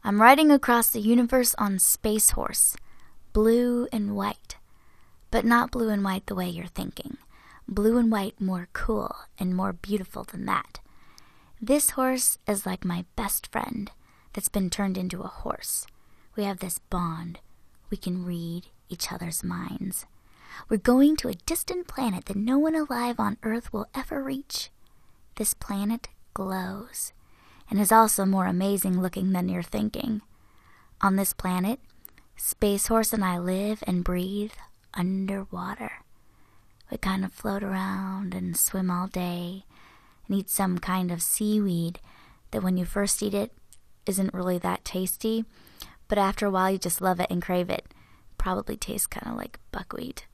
I'm riding across the universe on Space Horse, blue and white. But not blue and white the way you're thinking. Blue and white more cool and more beautiful than that. This horse is like my best friend that's been turned into a horse. We have this bond. We can read each other's minds. We're going to a distant planet that no one alive on Earth will ever reach. This planet glows and is also more amazing looking than you're thinking. On this planet, Space Horse and I live and breathe underwater. We kind of float around and swim all day and eat some kind of seaweed that when you first eat it isn't really that tasty, but after a while you just love it and crave it. Probably tastes kind of like buckwheat.